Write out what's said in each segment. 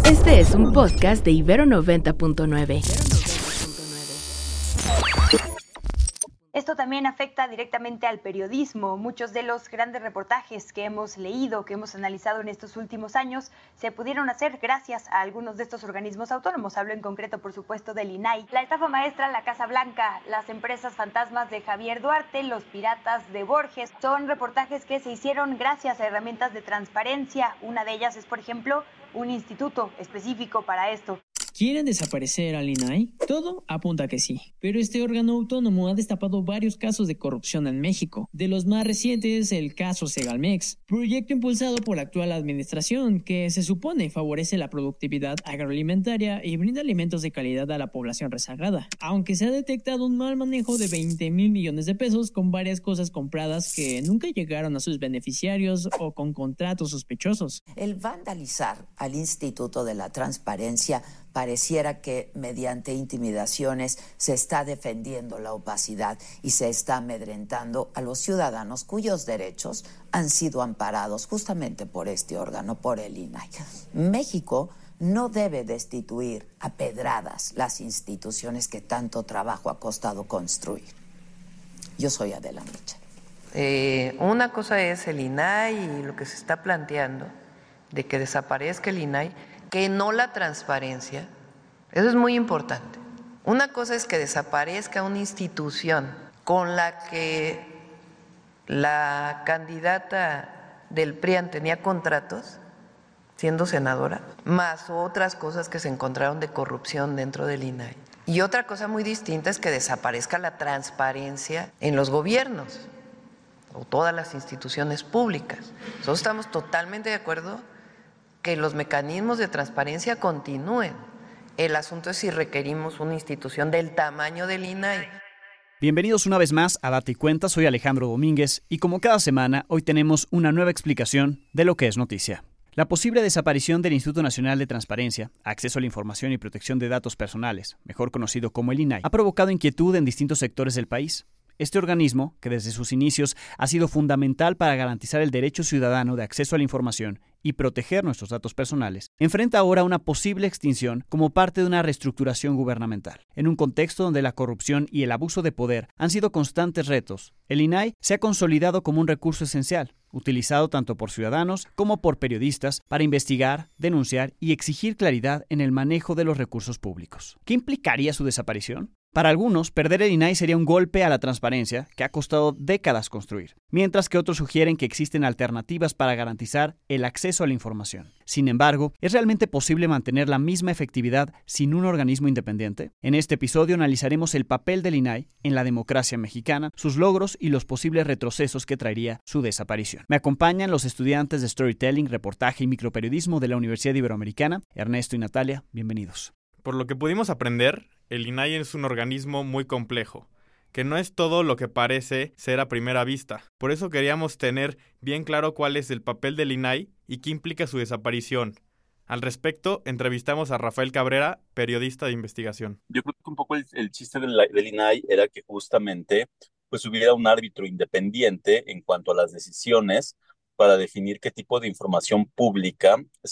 Este es un podcast de Ibero 90.9. Esto también afecta directamente al periodismo. Muchos de los grandes reportajes que hemos leído, que hemos analizado en estos últimos años, se pudieron hacer gracias a algunos de estos organismos autónomos. Hablo en concreto, por supuesto, del INAI. La estafa maestra, la Casa Blanca, las empresas fantasmas de Javier Duarte, los piratas de Borges, son reportajes que se hicieron gracias a herramientas de transparencia. Una de ellas es, por ejemplo, un instituto específico para esto. ¿Quieren desaparecer al INAI? Todo apunta a que sí, pero este órgano autónomo ha destapado varios casos de corrupción en México. De los más recientes, el caso Segalmex, proyecto impulsado por la actual administración que se supone favorece la productividad agroalimentaria y brinda alimentos de calidad a la población rezagada, aunque se ha detectado un mal manejo de 20,000 millones de pesos con varias cosas compradas que nunca llegaron a sus beneficiarios o con contratos sospechosos. El vandalizar al Instituto de la Transparencia pareciera que mediante intimidaciones se está defendiendo la opacidad y se está amedrentando a los ciudadanos cuyos derechos han sido amparados justamente por este órgano, por el INAI. México no debe destituir a pedradas las instituciones que tanto trabajo ha costado construir. Yo soy Adela Micha. Una cosa es el INAI y lo que se está planteando de que desaparezca el INAI, que no la transparencia. Eso es muy importante. Una cosa es que desaparezca una institución con la que la candidata del PRIAN tenía contratos, siendo senadora, más otras cosas que se encontraron de corrupción dentro del INAI. Y otra cosa muy distinta es que desaparezca la transparencia en los gobiernos o todas las instituciones públicas. Nosotros estamos totalmente de acuerdo que los mecanismos de transparencia continúen. El asunto es si requerimos una institución del tamaño del INAI. Bienvenidos una vez más a Date y Cuenta, soy Alejandro Domínguez y como cada semana, hoy tenemos una nueva explicación de lo que es noticia. La posible desaparición del Instituto Nacional de Transparencia, Acceso a la Información y Protección de Datos Personales, mejor conocido como el INAI, ha provocado inquietud en distintos sectores del país. Este organismo, que desde sus inicios ha sido fundamental para garantizar el derecho ciudadano de acceso a la información y proteger nuestros datos personales, enfrenta ahora una posible extinción como parte de una reestructuración gubernamental. En un contexto donde la corrupción y el abuso de poder han sido constantes retos, el INAI se ha consolidado como un recurso esencial, utilizado tanto por ciudadanos como por periodistas para investigar, denunciar y exigir claridad en el manejo de los recursos públicos. ¿Qué implicaría su desaparición? Para algunos, perder el INAI sería un golpe a la transparencia que ha costado décadas construir, mientras que otros sugieren que existen alternativas para garantizar el acceso a la información. Sin embargo, ¿es realmente posible mantener la misma efectividad sin un organismo independiente? En este episodio analizaremos el papel del INAI en la democracia mexicana, sus logros y los posibles retrocesos que traería su desaparición. Me acompañan los estudiantes de Storytelling, Reportaje y Microperiodismo de la Universidad Iberoamericana, Ernesto y Natalia. Bienvenidos. Por lo que pudimos aprender, el INAI es un organismo muy complejo, que no es todo lo que parece ser a primera vista. Por eso queríamos tener bien claro cuál es el papel del INAI y qué implica su desaparición. Al respecto, entrevistamos a Rafael Cabrera, periodista de investigación. Yo creo que un poco el chiste del INAI era que justamente pues hubiera un árbitro independiente en cuanto a las decisiones para definir qué tipo de información pública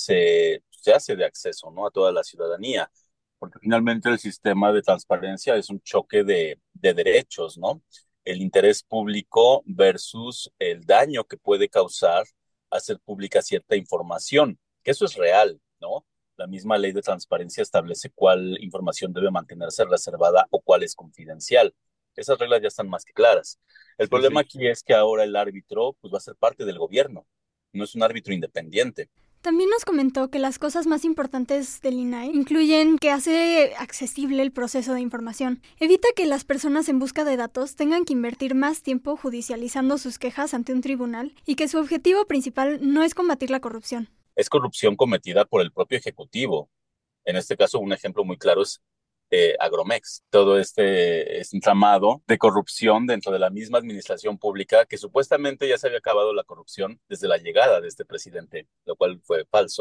se hace de acceso, ¿no?, a toda la ciudadanía. Porque finalmente el sistema de transparencia es un choque de derechos, ¿no? El interés público versus el daño que puede causar hacer pública cierta información, que eso es real, ¿no? La misma ley de transparencia establece cuál información debe mantenerse reservada o cuál es confidencial. Esas reglas ya están más que claras. El problema aquí es que ahora el árbitro pues, va a ser parte del gobierno, no es un árbitro independiente. También nos comentó que las cosas más importantes del INAI incluyen que hace accesible el proceso de información, evita que las personas en busca de datos tengan que invertir más tiempo judicializando sus quejas ante un tribunal y que su objetivo principal no es combatir la corrupción. Es corrupción cometida por el propio Ejecutivo. En este caso, un ejemplo muy claro es Agromex, todo este entramado de corrupción dentro de la misma administración pública que supuestamente ya se había acabado la corrupción desde la llegada de este presidente, lo cual fue falso.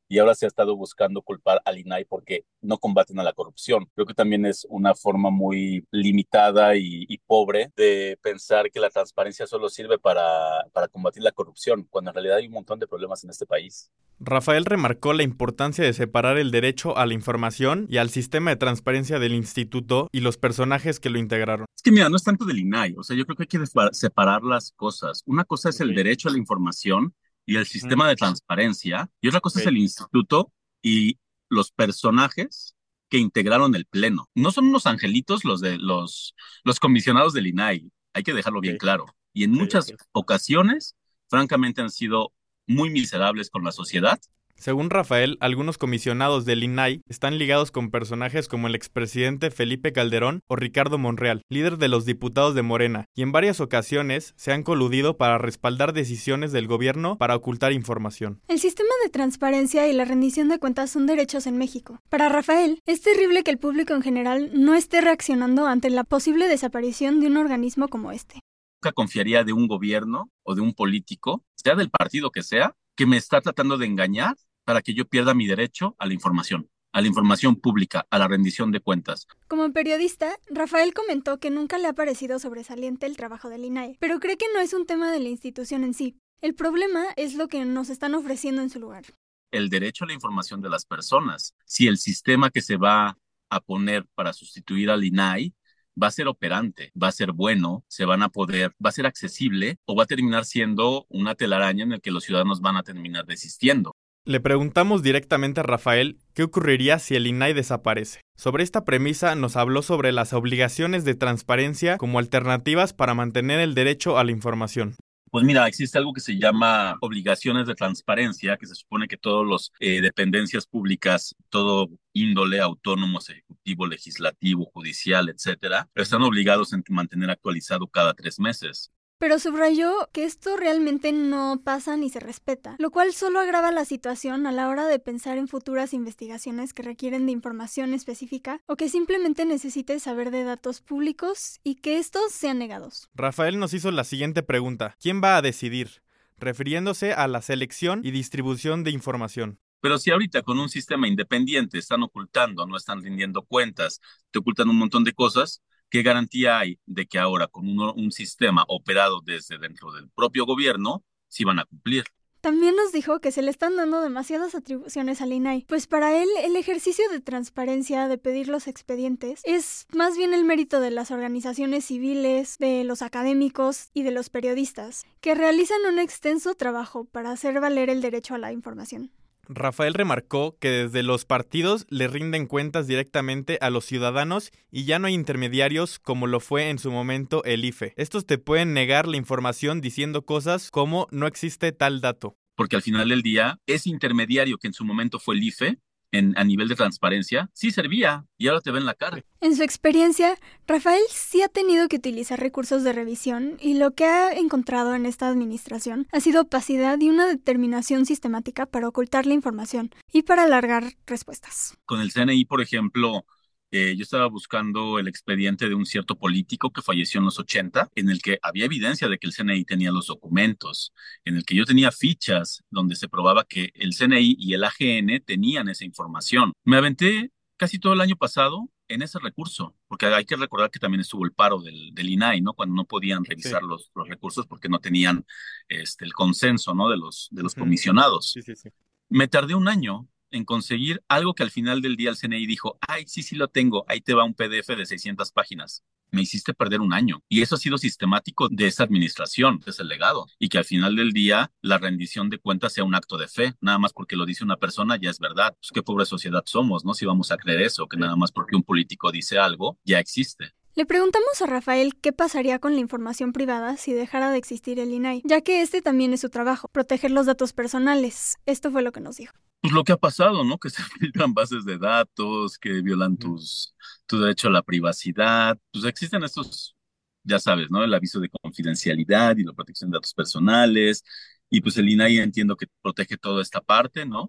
y ahora se ha estado buscando culpar al INAI porque no combaten a la corrupción. Creo que también es una forma muy limitada y pobre de pensar que la transparencia solo sirve para combatir la corrupción, cuando en realidad hay un montón de problemas en este país. Rafael remarcó la importancia de separar el derecho a la información y al sistema de transparencia del instituto y los personajes que lo integraron. Es que mira, no es tanto del INAI, o sea, yo creo que hay que separar las cosas. Una cosa es el derecho a la información y el sistema de transparencia, y otra cosa es el instituto y los personajes que integraron el pleno. No son unos angelitos los comisionados del INAI, hay que dejarlo bien claro. Y en muchas ocasiones, francamente, han sido muy miserables con la sociedad. Según Rafael, algunos comisionados del INAI están ligados con personajes como el expresidente Felipe Calderón o Ricardo Monreal, líder de los diputados de Morena, y en varias ocasiones se han coludido para respaldar decisiones del gobierno para ocultar información. El sistema de transparencia y la rendición de cuentas son derechos en México. Para Rafael, es terrible que el público en general no esté reaccionando ante la posible desaparición de un organismo como este. Nunca confiaría de un gobierno o de un político, sea del partido que sea, que me está tratando de engañar para que yo pierda mi derecho a la información pública, a la rendición de cuentas. Como periodista, Rafael comentó que nunca le ha parecido sobresaliente el trabajo del INAI, pero cree que no es un tema de la institución en sí. El problema es lo que nos están ofreciendo en su lugar. El derecho a la información de las personas. Si el sistema que se va a poner para sustituir al INAI va a ser operante, va a ser bueno, va a ser accesible o va a terminar siendo una telaraña en la que los ciudadanos van a terminar desistiendo. Le preguntamos directamente a Rafael qué ocurriría si el INAI desaparece. Sobre esta premisa nos habló sobre las obligaciones de transparencia como alternativas para mantener el derecho a la información. Pues mira, existe algo que se llama obligaciones de transparencia, que se supone que todos los dependencias públicas, todo índole, autónomos, ejecutivo, legislativo, judicial, etcétera, están obligados a mantener actualizado cada 3 meses. Pero subrayó que esto realmente no pasa ni se respeta, lo cual solo agrava la situación a la hora de pensar en futuras investigaciones que requieren de información específica o que simplemente necesite saber de datos públicos y que estos sean negados. Rafael nos hizo la siguiente pregunta: ¿quién va a decidir? Refiriéndose a la selección y distribución de información. Pero si ahorita con un sistema independiente están ocultando, no están rindiendo cuentas, te ocultan un montón de cosas, ¿qué garantía hay de que ahora con un sistema operado desde dentro del propio gobierno sí van a cumplir? También nos dijo que se le están dando demasiadas atribuciones al INAI, pues para él el ejercicio de transparencia de pedir los expedientes es más bien el mérito de las organizaciones civiles, de los académicos y de los periodistas, que realizan un extenso trabajo para hacer valer el derecho a la información. Rafael remarcó que desde los partidos le rinden cuentas directamente a los ciudadanos y ya no hay intermediarios como lo fue en su momento el IFE. Estos te pueden negar la información diciendo cosas como no existe tal dato. Porque al final del día, ese intermediario que en su momento fue el IFE, a nivel de transparencia, sí servía y ahora te ven la cara. En su experiencia, Rafael sí ha tenido que utilizar recursos de revisión y lo que ha encontrado en esta administración ha sido opacidad y una determinación sistemática para ocultar la información y para alargar respuestas. Con el CNI, por ejemplo, yo estaba buscando el expediente de un cierto político que falleció en los 80, en el que había evidencia de que el CNI tenía los documentos, en el que yo tenía fichas donde se probaba que el CNI y el AGN tenían esa información. Me aventé casi todo el año pasado en ese recurso, porque hay que recordar que también estuvo el paro del INAI, ¿no? Cuando no podían revisar los recursos porque no tenían el consenso, ¿no? de los comisionados. Sí. Me tardé un año en conseguir algo que al final del día el CNI dijo, ay, sí lo tengo, ahí te va un PDF de 600 páginas. Me hiciste perder un año. Y eso ha sido sistemático de esta administración, es el legado. Y que al final del día la rendición de cuentas sea un acto de fe. Nada más porque lo dice una persona ya es verdad. Pues qué pobre sociedad somos, ¿no? Si vamos a creer eso, que nada más porque un político dice algo, ya existe. Le preguntamos a Rafael qué pasaría con la información privada si dejara de existir el INAI, ya que este también es su trabajo, proteger los datos personales. Esto fue lo que nos dijo. Pues lo que ha pasado, ¿no? Que se filtran bases de datos, que violan tu derecho a la privacidad. Pues existen estos, ya sabes, ¿no? El aviso de confidencialidad y la protección de datos personales. Y pues el INAI entiendo que protege toda esta parte, ¿no?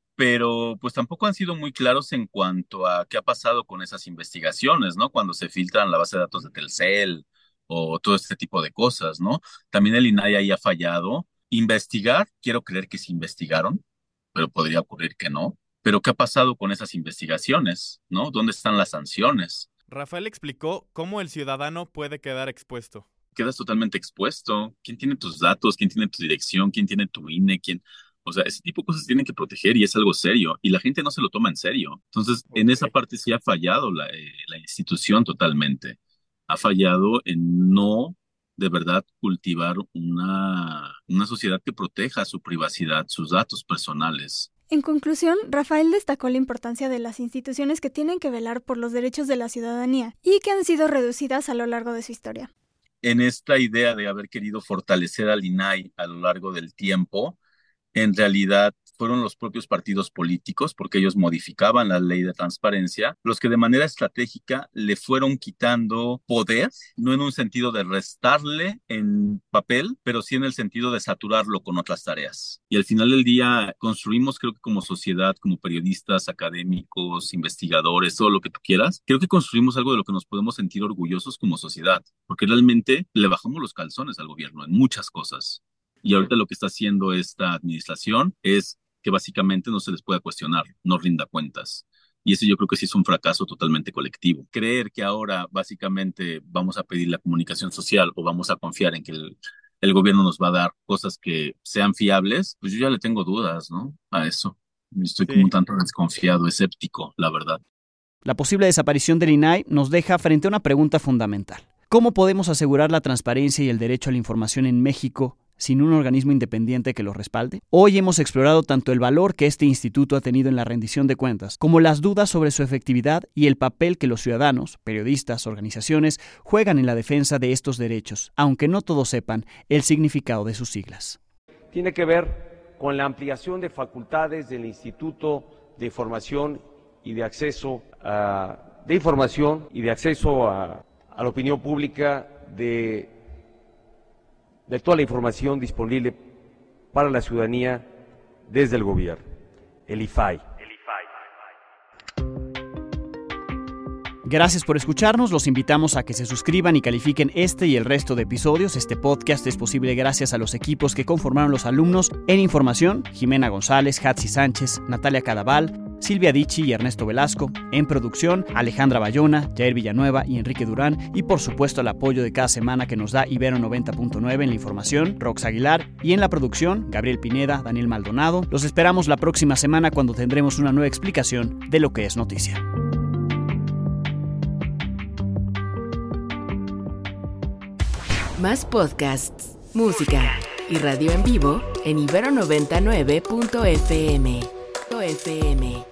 Pero pues tampoco han sido muy claros en cuanto a qué ha pasado con esas investigaciones, ¿no? Cuando se filtran la base de datos de Telcel o todo este tipo de cosas, ¿no? También el INAI ahí ha fallado. Investigar, quiero creer que sí investigaron, pero podría ocurrir que no. Pero ¿qué ha pasado con esas investigaciones, no? ¿Dónde están las sanciones? Rafael explicó cómo el ciudadano puede quedar expuesto. Quedas totalmente expuesto. ¿Quién tiene tus datos? ¿Quién tiene tu dirección? ¿Quién tiene tu INE? O sea, ese tipo de cosas tienen que proteger y es algo serio. Y la gente no se lo toma en serio. Entonces, en esa parte sí ha fallado la institución totalmente. Ha fallado en no, de verdad, cultivar una sociedad que proteja su privacidad, sus datos personales. En conclusión, Rafael destacó la importancia de las instituciones que tienen que velar por los derechos de la ciudadanía y que han sido reducidas a lo largo de su historia. En esta idea de haber querido fortalecer al INAI a lo largo del tiempo, en realidad fueron los propios partidos políticos, porque ellos modificaban la ley de transparencia, los que de manera estratégica le fueron quitando poder, no en un sentido de restarle en papel, pero sí en el sentido de saturarlo con otras tareas. Y al final del día construimos, creo que como sociedad, como periodistas, académicos, investigadores, todo lo que tú quieras, creo que construimos algo de lo que nos podemos sentir orgullosos como sociedad, porque realmente le bajamos los calzones al gobierno en muchas cosas. Y ahorita lo que está haciendo esta administración es que básicamente no se les pueda cuestionar, no rinda cuentas. Y eso yo creo que sí es un fracaso totalmente colectivo. Creer que ahora básicamente vamos a pedir la comunicación social o vamos a confiar en que el gobierno nos va a dar cosas que sean fiables, pues yo ya le tengo dudas, ¿no? A eso. Estoy como un tanto desconfiado, escéptico, la verdad. La posible desaparición del INAI nos deja frente a una pregunta fundamental. ¿Cómo podemos asegurar la transparencia y el derecho a la información en México sin un organismo independiente que lo respalde? Hoy hemos explorado tanto el valor que este instituto ha tenido en la rendición de cuentas, como las dudas sobre su efectividad y el papel que los ciudadanos, periodistas, organizaciones juegan en la defensa de estos derechos, aunque no todos sepan el significado de sus siglas. Tiene que ver con la ampliación de facultades del Instituto de Información y de Acceso a la opinión pública de toda la información disponible para la ciudadanía desde el gobierno, el IFAI. Gracias por escucharnos, los invitamos a que se suscriban y califiquen este y el resto de episodios. Este podcast es posible gracias a los equipos que conformaron los alumnos. En información, Jimena González, Hatsi Sánchez, Natalia Cadaval, Silvia Dichi y Ernesto Velasco. En producción, Alejandra Bayona, Jair Villanueva y Enrique Durán. Y por supuesto el apoyo de cada semana que nos da Ibero 90.9 en la información, Rox Aguilar. Y en la producción, Gabriel Pineda, Daniel Maldonado. Los esperamos la próxima semana cuando tendremos una nueva explicación de lo que es noticia. Más podcasts, música y radio en vivo en Ibero 99.fm.